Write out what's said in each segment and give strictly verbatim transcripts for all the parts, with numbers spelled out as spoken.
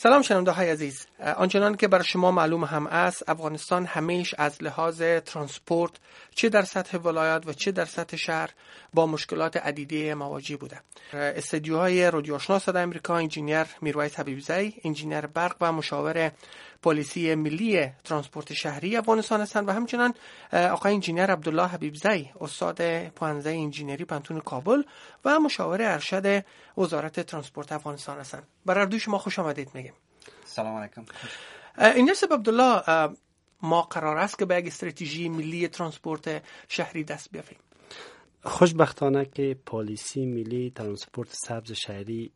سلام شنونده های عزیز، آنچنان که بر شما معلوم هم است، افغانستان همیش از لحاظ ترانسپورت چه در سطح ولایات و چه در سطح شهر با مشکلات عدیده مواجه بوده. استدیوهای رادیو آشنا صدای امریکا انجینیر میرویس حبیبزی، انجینیر برق و مشاور پلیسی ملی ترانسپورت شهری افغانستان هستند و همچنان آقای انجینیر عبدالله حبیبزی، استاد پانزده انجینری پانتون کابل و مشاور ارشد وزارت ترانسپورت افغانستان هستند. بر هر دوی شما خوش آمدید میگیم. سلام علیکم. انجینیر عبدالله، ما قرار است که به یک استراتژی ملی ترانسپورت شهری دست بیافیم. خوشبختانه که پالیسی ملی ترانسپورت سبز شهری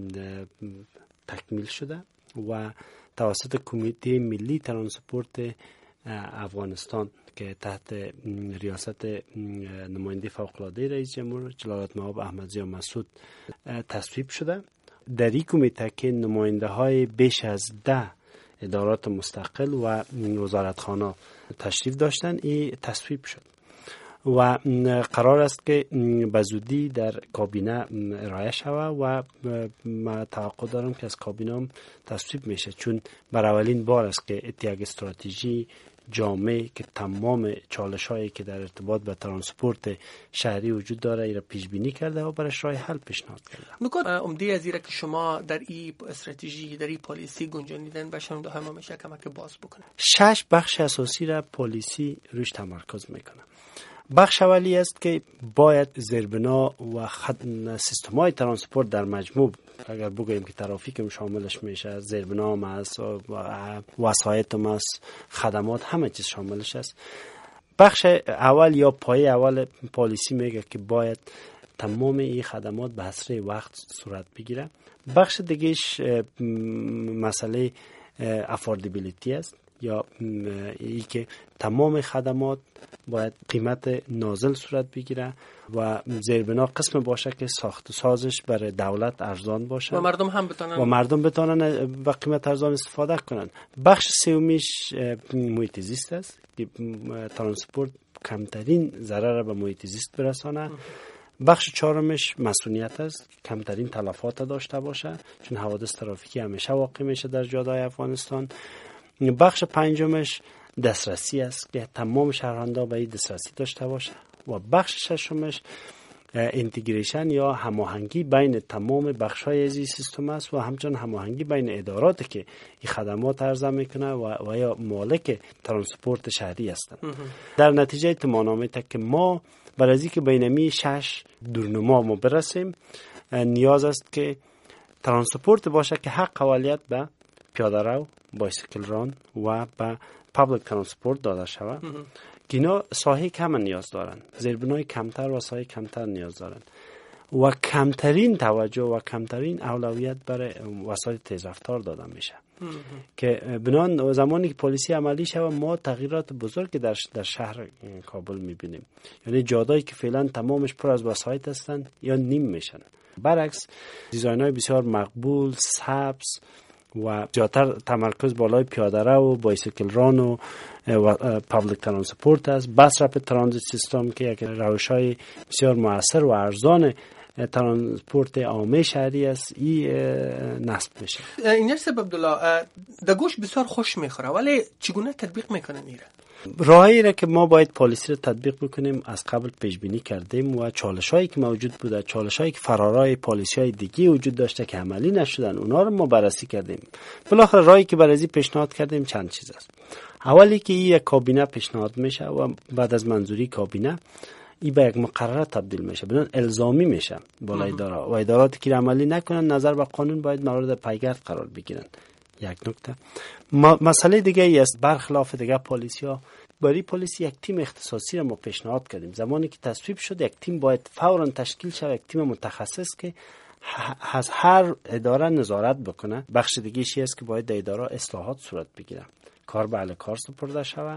تکمیل شده و توسط کمیته ملی ترانسپورت افغانستان که تحت ریاست نماینده فوق‌العاده رئیس جمهور جلالت مآب احمدضیا مسعود تصویب شده. در این کمیته که نماینده های بیش از ده ادارات مستقل و وزارتخانه تشریف داشتن، این تصویب شد و قرار است که به زودی در کابینه ارائه شود و من توقع دارم که از کابینه هم تصویب میشه، چون بر اولین بار است که یک استراتژی جامع که تمام چالش هایی که در ارتباط به ترانسپورت شهری وجود داره ای را پیش بینی کرده و برایش راه حل پیشنهاد کرده. نکات عمده از این که شما در این استراتژی، در این پالیسی گنجانیدن و شنونده های ما میشه کمک باز بکنه. شش بخش اساسی را پالیسی روش تمرکز میکنه. بخش اولی است که باید زیربنا و سیستم های ترانسپورت در مجموع، اگر بگوییم که ترافیک هم شاملش میشه، زیربنا هم است، وسایط هم است، خدمات، همه چیز شاملش است. بخش اول یا پایه اول پالیسی میگه که باید تمام این خدمات به اسرع وقت صورت بگیره. بخش دیگهش مسئله افوردیبیلیتی است، یا ای که تمام خدمات باید قیمت نازل صورت بگیره و زیربنا قسم باشه که ساخت و سازش برای دولت ارزان باشه و مردم هم بتونن و مردم بتونن با قیمت ارزان استفاده کنن. بخش سومیش محیط زیست است که ترانسپورت کمترین ضرر به محیط زیست برسانه. بخش چهارمش مسئولیت است، کمترین تلفات داشته باشه، چون حوادث ترافیکی همیشه واقع میشه در جاده‌های افغانستان. بخش پنجمش دسترسی است که تمام شهروندان به این دسترسی داشته باشه و بخش ششمش اینتگریشن یا هماهنگی بین تمام بخش‌های از این سیستم است و همچنین هماهنگی بین اداراتی که این خدمات عرضه میکنه و, و یا مالک ترانسپورت شهری هستند. در نتیجه تمامنامه تا که ما برای اینکه بین می شش دورنما ما برسیم، نیاز است که ترانسپورت باشه که حق اولویت به پیاده رو، بایسیکل ران و به پابلیک ترانسپورت داده شود که اینا ساحه کم نیاز دارن، زیربنای کمتر و ساحه کمتر نیاز دارن و کمترین توجه و کمترین اولویت برای وسایل تیزرفتار داده میشه که بنان زمانی که پالیسی عملی شود ما تغییرات بزرگی در در شهر کابل میبینیم. یعنی جاده‌ای که فعلا تمامش پر از وسایل هستند یا نیم میشن، برعکس دیزاین‌های بسیار مقبول، سبز و زیادتر تمرکز بالای پیاده رو و بایسیکل ران و پابلیک ترانسپورت است. بس رپید ترانزیت سیستم که یک روش‌های بسیار مؤثر و ارزان ترانسپورت عامه شهری است، این نصب میشه. انجینیر عبدالله، در گوش بسیار خوش میخوره، ولی چگونه تطبیق میکنن ایره؟ راهی را که ما باید پالیسی رو تطبیق بکنیم از قبل پیش بینی کردیم و چالش‌هایی که موجود بوده، چالش‌هایی که فرارای پالیسی‌های دیگه وجود داشته که عملی نشدن، اونا رو ما بررسی کردیم. بالاخره راهی که برای پیشنهاد کردیم چند چیز است. اولی که این یک کابینه پیشنهاد میشه و بعد از منظوری کابینه این به یک مقرره تبدیل میشه، بدون الزامی میشه بالای اداره و اداراتی که عملی نکنن نظر به قانون باید مورد پیگرد قرار بگیرن. یک نکته. مسئله دیگه ای است، برخلاف دیگه پالیسی ها، برای پالیسی یک تیم اختصاصی را ما پیشنهاد کردیم. زمانی که تصویب شد یک تیم باید فوراً تشکیل شود، یک تیم متخصص که از هر اداره نظارت بکنه. بخش دیگه چی است که باید در اداره اصلاحات صورت بگیره، کار به اهل کار سپرده شود،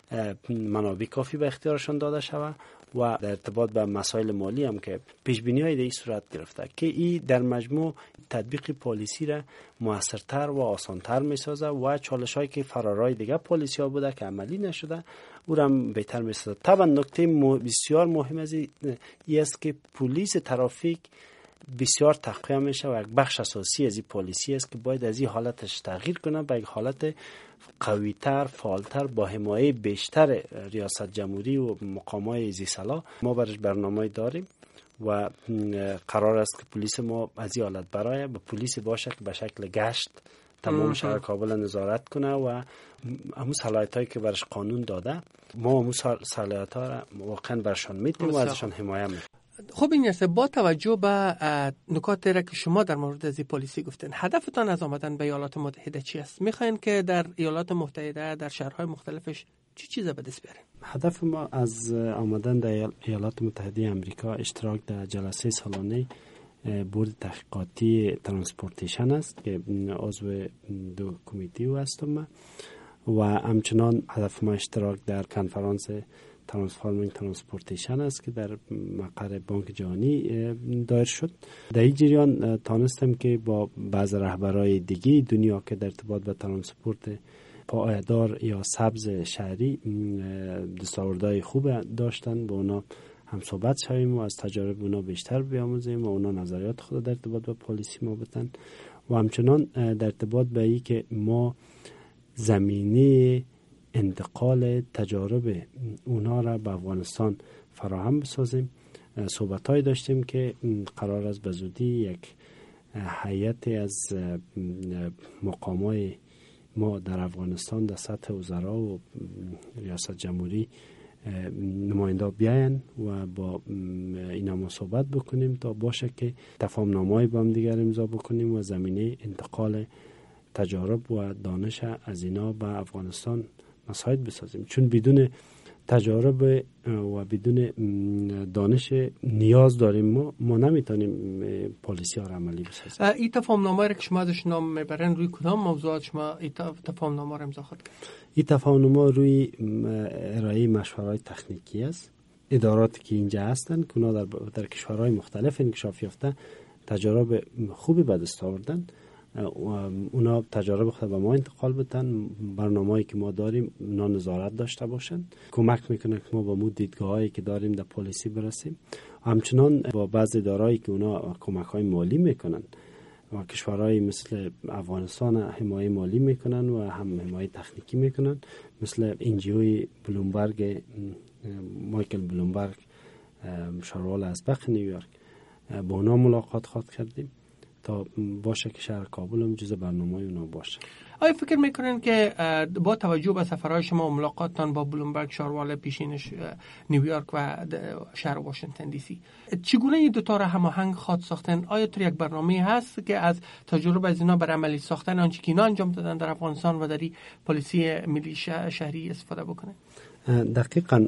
منابع کافی به اختیارشان داده شود و در ارتباط به مسائل مالی هم که پیش بینی های دیگه صورت گرفته که این در مجموع تطبیق پالیسی را موثرتر و آسانتر میسازه و چالش هایی که فرارای دیگه پالیسی ها بوده که عملی نشده او را بهتر میسازه. طبعا نکته بسیار مهم از این است که پلیس ترافیک بسیار تقویه میشه و یک بخش اساسی از این پالیسی است که باید از این حالتش تغییر کنه به یک حالت قویتر، فعالتر، با حمایت بیشتر ریاست جمهوری و مقامات ذی‌صلاح. ما برش برنامه داریم و قرار است که پلیس ما از این حالت برای به پلیس باشه که به شکل گشت تمام شهر کابل نظارت کنه و همون صلاحیتایی که برش قانون داده ما همون صلاحیت‌ها را واقعا برشان میدیم و ازشان حمایت میکنیم. خب این است، با توجه به نکاتی را که شما در مورد از این پلیسی گفتین، هدفتان از آمدن به ایالات متحده چی است؟ میخواین که در ایالات متحده در شهرهای مختلفش چی چیزا به دست بیارین؟ هدف ما از آمدن در ایالات متحده آمریکا اشتراک در جلسه سالانه بورد تحقیقاتی ترانسپورتیشن است که عضو دو کمیته هستم و همچنان هدف ما اشتراک در کنفرانس ترانسفورمینگ ترانسپورتیشن است که در مقر بانک جهانی دایر شد. در این جریان تانستم که با بعض رهبرای دیگه دنیا که در ارتباط به ترانسپورت پایدار یا سبز شهری دستاوردهای خوب داشتن با اونا هم صحبت شویم و از تجارب اونا بیشتر بیاموزیم و اونا نظریات خود در ارتباط با پالیسی ما بدن و همچنان در ارتباط به این که ما زمینه انتقال تجارب اونا را به افغانستان فراهم بسازیم. صحبت‌های داشتیم که قرار است به زودی یک هیئت از مقامات ما در افغانستان در سطح وزرا و ریاست جمهوری نماینده بیاین و با اینا ما صحبت بکنیم تا باشه که تفاهم‌نامه‌ای با هم دیگر امضا بکنیم و زمینه انتقال تجارب و دانش از اینا به افغانستان مساعد بسازیم، چون بدون تجارب و بدون دانش نیاز داریم ما ما نمیتونیم پالیسی ها را عملی بسازیم. این تفاهم‌نامه را که شما ازش نام میبرین روی کدام موضوعات شما این تفاهم‌نامه را امضا خواهید کرد؟ این تفاهم‌نامه روی ارائه مشوره‌های تکنیکی است. اداراتی که اینجا هستن که اونا در, در کشورهای مختلف انکشاف یافته تجارب خوبی به دست آوردن، اونا تجارب خود به ما انتقال بدن، برنامه‌ای که ما داریم اونا نظارت داشته باشن، کمک میکنه که ما با مو دیدگاهایی که داریم در پالیسی برسیم. همچنان با بعضی ادارایی که اونا کمک‌های مالی میکنن و کشورهای مثل افغانستان حمایت مالی میکنن و هم حمایت تکنیکی میکنن، مثل انجیوی بلومبرگ مایکل بلومبرگ شاروال ازبق نیویورک، با اونا ملاقات خواهد کردیم تا باشه که شهر کابل هم جزء برنامه اونا باشه. آیا فکر میکنین که با توجه به سفرهای شما و ملاقاتتان با بلومبرگ شاروال پیشینش نیویورک و شهر واشنگتن دی سی چگونه این دوتا را هماهنگ خواد ساختن؟ آیا تو یک برنامه هست که از تجربه از اینا بر عملی ساختن آنچه که اینا انجام دادن در افغانستان و در این پالیسی ملی شهری استفاده بکنه؟ دقیقاً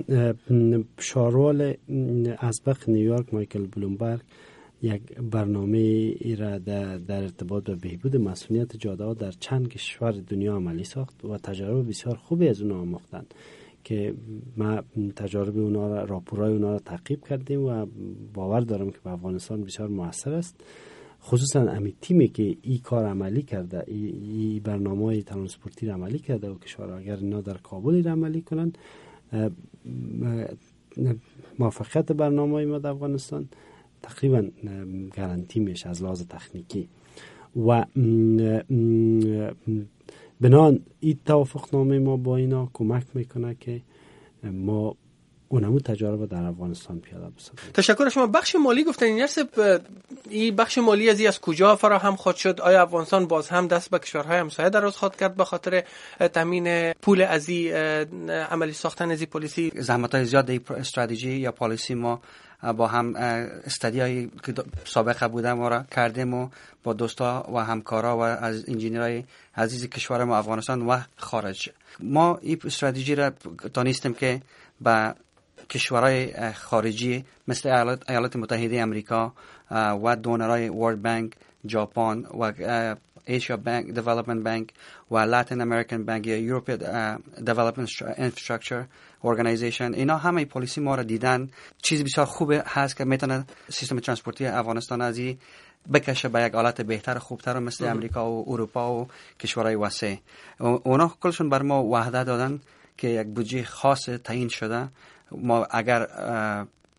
شاروال ازبق نیویورک مایکل بلومبرگ یک برنامه ای را در, در ارتباط به بهبود مسئولیت جاده ها در چند کشور دنیا عملی ساخت و تجارب بسیار خوبی از اونا آموختند که ما تجارب اونا را راپورای اونا را تعقیب کردیم و باور دارم که به افغانستان بسیار موثر است. خصوصا امی تیمی که این کار عملی کرده، این برنامه ترانسپورتی را عملی کرده و کشورها اگر اینا در کابل را عملی کنن، موفقیت برنامه ما در افغانستان تقریبا گارانتی میشه از لحاظ تکنیکی و بنان این توافقنامه ما با اینا کمک میکنه که ما اونمو تجارب در افغانستان پیاده بسازیم. تشکر شما. بخش مالی گفتن این این بخش مالی از از کجا فراهم خواهد شد؟ آیا افغانستان باز هم دست به کشورهای همسایه دراز خواهد کرد به خاطر تامین پول از این عملی ساختن از این پالیسی؟ زحمت‌های زیاد در استراتژی یا پالیسی ما با هم استادیایی که سابقه بوده ما را کردیم و با دوستا و همکارا و از انجینیرای عزیز کشور ما افغانستان و خارج ما این استراتژی را دانستیم که با کشورهای خارجی مثل ایالات, ایالات متحده آمریکا و دونرهای ورلد بانک، ژاپن و ایشیا بانک، دیولپمنت بانک و لاتین امریکن بانک یا یوروپی دیولپمنت انفراستراکچر ارگانایزیشن، اینا همه پالیسی ما را دیدن. چیز بسیار خوبه هست که میتونه سیستم ترانسپورتی افغانستان ازی بکشه به یک حالت بهتر خوبتر مثل امریکا و اروپا و کشورهای وسیع. اونا کلشون بر ما وعده دادن که یک بودجه خاص تعیین شده. ما اگر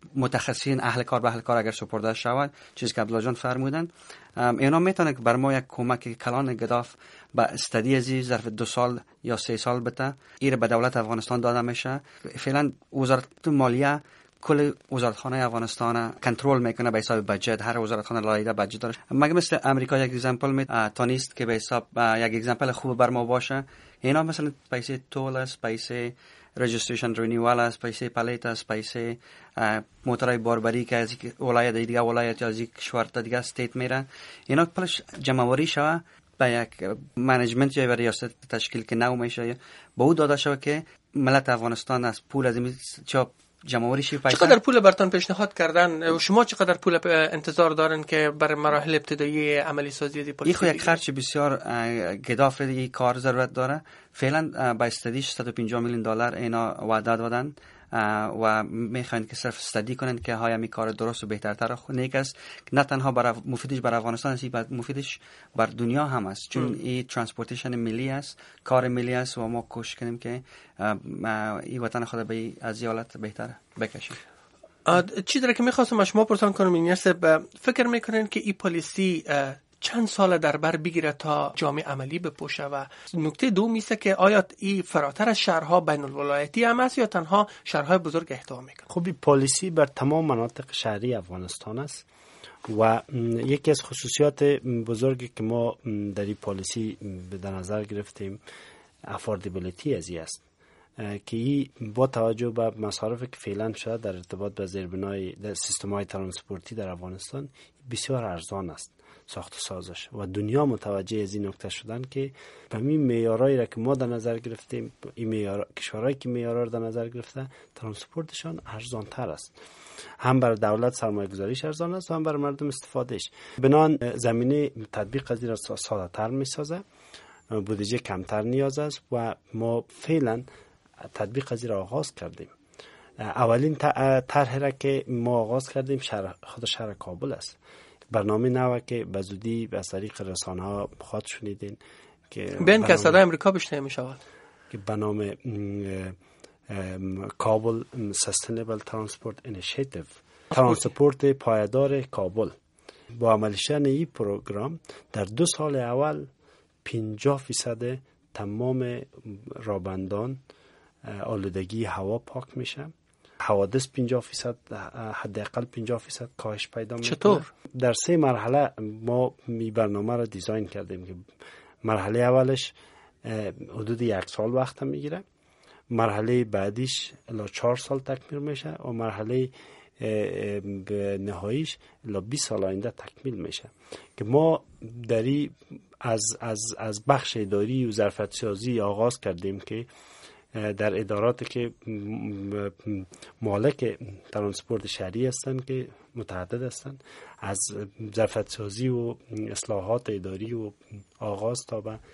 متخصصین اهل کار به اهل کار اگر سپرده شود، چیزی که عبدالله جان فرمودن، اینا میتونه که بر ما یک کمک کلان گداف با استادی ازی ظرف دو سال یا سه سال بته ایر به دولت افغانستان داده میشه. فعلا وزارت مالیه کل وزارتخانه افغانستان کنترل میکنه به حساب بجت. هر وزارتخانه لایحه بجت داره. مگه مثل امریکا یک اگزمپل می تانیست که به حساب یک اگزمپل خوب بر ما باشه. اینا مثلا پیسه تول است، پیسه رجستریشن رینیوال است، پیسه پلیت است، پیسه موتورای باربری که از یک ولایت دیگه ولایت یا از یک کشور دیگه استیت میره، اینا پلش جمع‌آوری شوه به یک منیجمنت یا ریاست تشکیل که نو میشه به او داده شوه که ملت افغانستان از پول از این چاپ جمع‌آوری شی. چقدر پول براتون پیشنهاد کردن و شما چقدر پول انتظار دارن که برای مراحل ابتدایی عملی سازی دی پلیسی؟ این یک خرچ بسیار گداف دیگه کار ضرورت داره. فعلا با استادیش صد و پنجاه میلیون دلار اینا وعده دادن و میخواین که صرف استادی کنن که های می کار درست و بهترتر نیک است، نه تنها برای مفیدش برای افغانستان است، بلکه مفیدش بر دنیا هم است، چون این ترانسپورتیشن ملی است، کار ملی است و ما کوشش کنیم که این وطن خود به از حالت بهتر بکشیم. چی داره که میخواستم از شما پرسان کنم این است، فکر میکنین که این پالیسی چند سال در بر بگیره تا جامع عملی بپوشه؟ و نکته دوم میشه که آیا این فراتر از شهرها بین الولایتی هم است یا تنها شهرهای بزرگ احتوا میکنه؟ خب این پالیسی بر تمام مناطق شهری افغانستان است و یکی از خصوصیات بزرگی که ما در این پالیسی به نظر گرفتیم افوردیبیلیتی ازی است که این با توجه به مصارفی که فعلا شده در ارتباط به زیربنای سیستم‌های ترانسپورتی در افغانستان بسیار ارزان است ساخت و سازش و دنیا متوجه از این نکته شدن که به این معیارایی را که ما در نظر گرفتیم، این معیار کشورهایی که معیارا را در نظر گرفته ترانسپورتشان ارزان تر است، هم برای دولت سرمایه گذاریش ارزان است و هم برای مردم استفادهش. بنان زمینه تطبیق از این را ساده تر می سازه، بودجه کمتر نیاز است و ما فعلا تطبیق از این را آغاز کردیم. اولین طرح را که ما آغاز کردیم شهر خود شهر کابل است. برنامه نوه که به زودی از طریق رسانه ها خواهد شنیدین که بین که صدای امریکا بشنه می شود که به نام کابل سستینبل ترانسپورت اینیشیتیو، ترانسپورت پایدار کابل. با عملی شدن این پروگرام در دو سال اول پنجاه فیصد تمام رابندان آلودگی هوا پاک میشه، حوادث پنجاه فیصد حداقل پنجاه فیصد کاهش پیدا میکنه. چطور؟ در سه مرحله ما می برنامه را دیزاین کردیم که مرحله اولش حدود یک سال وقت میگیره، مرحله بعدیش الا چهار سال تکمیل میشه و مرحله به نهاییش الا بیست سال آینده تکمیل میشه که ما داری از از از بخش اداری و ظرفیت سازی آغاز کردیم که در ادارات که مالک ترانسپورت شهری هستند که متعدد هستند، از ظرفیت سازی و اصلاحات اداری و آغاز تا به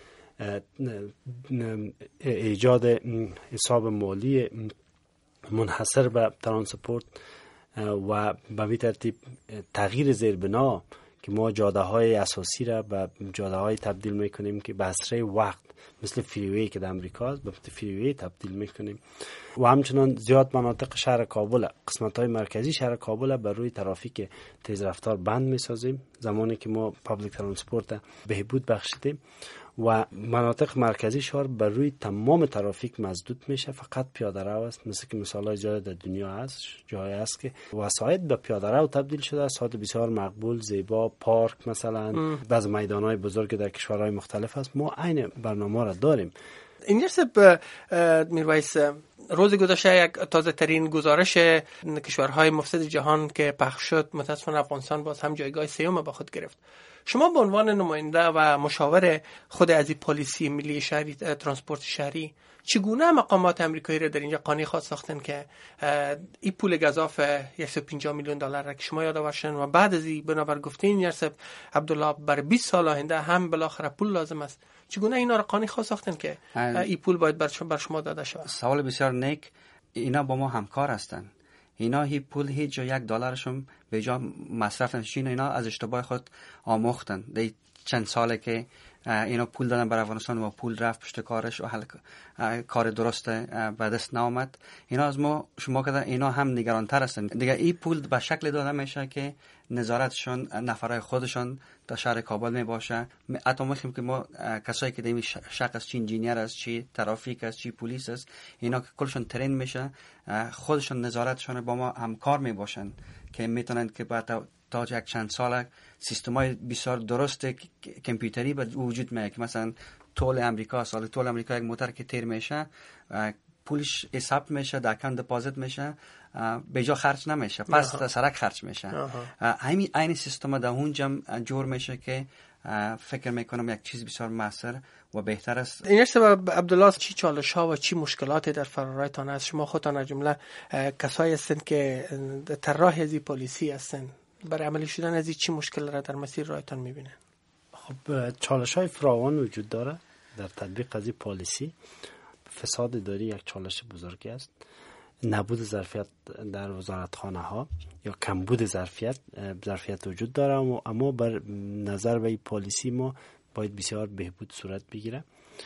ایجاد حساب مالی منحصر به ترانسپورت و به این ترتیب تغییر زیربنا که ما جاده های اساسی را به جاده های تبدیل میکنیم که به اسرع وقت مثل فریوی که در امریکا است به فریوی تبدیل میکنیم و همچنان زیاد مناطق شهر کابل، قسمت های مرکزی شهر کابل بر روی ترافیک تیز رفتار بند میسازیم زمانی که ما پابلیک ترانسپورت بهبود بخشیدیم و مناطق مرکزی شهر بر روی تمام ترافیک مسدود میشه، فقط پیاده رو است. مثل که مثالای جای در دنیا هست، جایی است که وسایط به پیاده رو تبدیل شده، ساعت بسیار مقبول، زیبا، پارک مثلا بعض میدانهای بزرگ در کشورهای مختلف هست. ما عین برنامه را داریم. این جرسب میرویس روز گذشته یک تازه ترین گزارش کشورهای مفسد جهان که پخش شد متاسفانه افغانستان باز هم جایگاه سوم با خود گرفت. شما به عنوان نماینده و مشاور خود از این پالیسی ملی شهری ترانسپورت شهری چگونه مقامات امریکایی را در اینجا قانع خواست ساختن که این پول گزاف صد و پنجاه میلیون دلار را که شما یادآور شدن و بعد از این بنابر گفتین یاسب عبدالله بر بیست سال آینده هم بالاخره پول لازم است، چگونه اینا را قانع خواست ساختن که این پول باید بر شما داده شود؟ سوال بسیار نیک. اینا با ما همکار هستند. اینا هی پول هیچ جا یک دلارشون به جا مصرف نشین. اینا از اشتباه خود آموختن. دی چند ساله که اینا پول دادن برای افغانستان و پول رفت پشت کارش و حل کار درست به دست نآمد. اینا از ما شما کردن اینا هم نگرانتر هستن دیگه. این پول به شکل داده میشه که نظارتشون نفرای خودشان در شهر کابل می باشه. حتی میخویم که ما کسایی که دیمی شق است، چی انجینیر است، چی ترافیک است، چی پلیس است، اینا که کلشون ترین میشه خودشون نظارتشون با ما همکار می باشن که میتونن که بعد تا یک چند سال سیستمای بسیار درست کامپیوتری به وجود میاد که مثلا طول امریکا سال طول امریکا یک موتر که تیر میشه پولش حساب میشه، در اکانت دپازیت میشه، به جا خرج نمیشه، پس در سرک خرج میشه. همین عین سیستم در اونجا جور میشه که فکر میکنم یک چیز بسیار موثر و بهتر است. این سبب عبدالله چی چالش ها و چی مشکلاتی در فرارایتان است؟ شما خودتان از جمله کسایی هستند که طراح از این پالیسی هستند، برای عملی شدن از این چی مشکل را در مسیر رایتان میبینه؟ خب چالش های فراوان وجود داره در تطبیق از این پالیسی. فساد اداری یک چالش بزرگی است، نبود ظرفیت در وزارتخانه ها یا کمبود ظرفیت ظرفیت وجود داره، اما بر نظر به این پالیسی ما باید بسیار بهبود صورت بگیره.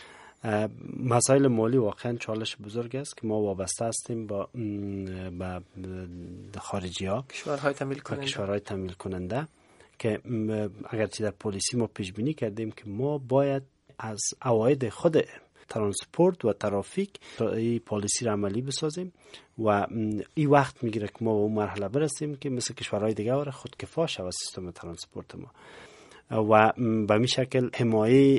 مسائل مالی واقعا چالش بزرگ است که ما وابسته هستیم با با خارجی ها، کشورهای تمویل کننده کشورهای تمویل کننده که اگرچه در پالیسی ما پیش بینی کردیم که ما باید از عواید خود ترانسپورت و ترافیک این پالیسی را عملی بسازیم و این وقت میگیره که ما به اون مرحله برسیم که مثل کشورهای دیگه خودکفا شود سیستم ترانسپورت ما و به این شکل حمایه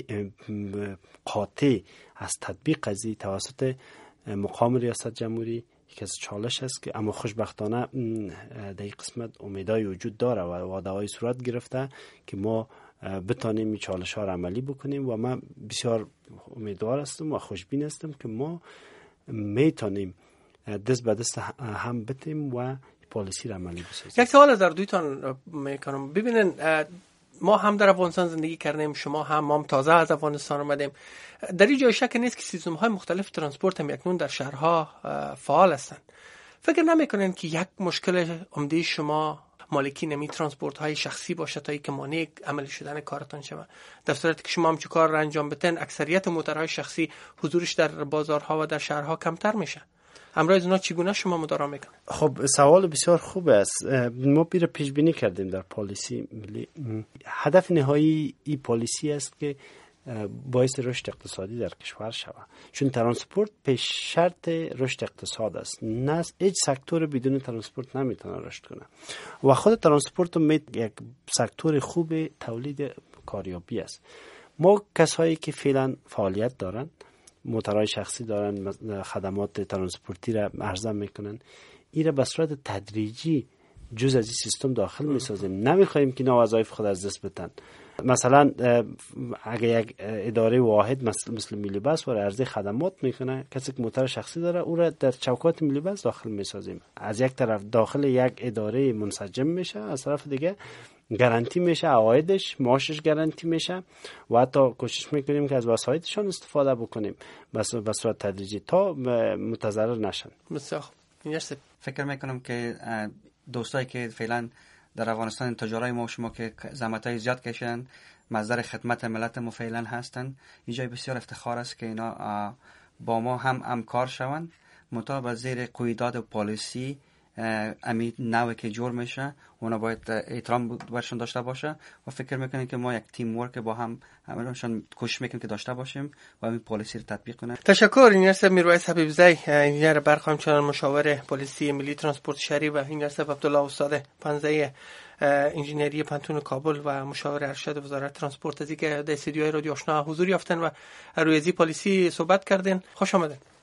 قاطع از تطبیق از توسط مقام ریاست جمهوری یک از چالش است که اما خوشبختانه در این قسمت امیدهای وجود داره و وعده‌های صورت گرفته که ما بتانیم این چالش ها را عملی بکنیم و من بسیار امیدوار هستم و خوشبین هستم که ما میتونیم دست به دست هم بتیم و پالیسی را عملی بسازیم. یک سوال از در دویتان میکنم. ببینن ما هم در افغانستان زندگی کردیم، شما هم ما هم تازه از افغانستان آمدیم. در این جای شک نیست که سیستم های مختلف ترانسپورت هم اکنون در شهرها فعال هستند. فکر نمیکنین که یک مشکل عمده شما مالکی نمی ترانسپورت های شخصی باشه تا اینکه مانع عملی شدن کارتان شود؟ در صورتی که شما هم چه کار را انجام بدین اکثریت موتورهای شخصی حضورش در بازارها و در شهرها کمتر میشه. امروز اونا چگونه شما مدارا میکنه؟ خب سوال بسیار خوب است. ما پیش پیش بینی کردیم در پالیسی ملی. هدف نهایی این پالیسی است که باعث رشد اقتصادی در کشور شود، چون ترانسپورت پیش شرط رشد اقتصاد است. نه هیچ سکتور بدون ترانسپورت نمیتونه رشد کنه و خود ترانسپورت هم یک سکتور خوب تولید کاریابی است. ما کسایی که فعلا فعالیت دارن، موتورهای شخصی دارن، خدمات ترانسپورتی را عرضه میکنن، این را به صورت تدریجی جز از این سیستم داخل میسازیم. نمیخوایم که اینا وظایف خود از دست بدن. مثلا اگه یک اداره واحد مثل مثل ملی بس و عرضه خدمات میکنه، کسی که موتور شخصی داره او را در چوکات ملی بس داخل میسازیم. از یک طرف داخل یک اداره منسجم میشه، از طرف دیگه گارانتی میشه، عوایدش معاشش گارانتی میشه و حتی کوشش میکنیم که از وسایلشون استفاده بکنیم بس به صورت تدریجی تا متضرر نشن. بسیار فکر میکنم که دوستایی که فعلا در افغانستان تجارای ما شما که زحمتای زیاد کشیدن، مصدر خدمت ملت ما فعلا هستن، اینجای بسیار افتخار است که اینا با ما هم همکار شوند مطابق زیر قیودات پالیسی امی نوعی که جور میشه اونا باید احترام برشون داشته باشه و فکر میکنیم که ما یک تیم ورک با هم همشون کوشش میکنیم که داشته باشیم و این پالیسی رو تطبیق کنیم. تشکر. انجینیر میرویس حبیبزی، انجینیر برق، همچنان مشاور پالیسی ملی ترانسپورت شهری، و انجینیر عبدالله استاد پنزه انجینری پنتون کابل و مشاور ارشد وزارت ترانسپورت، از اینکه در استودیوی رادیو آشنا حضور یافتن و روی از پالیسی صحبت کردین. خوش آمدین.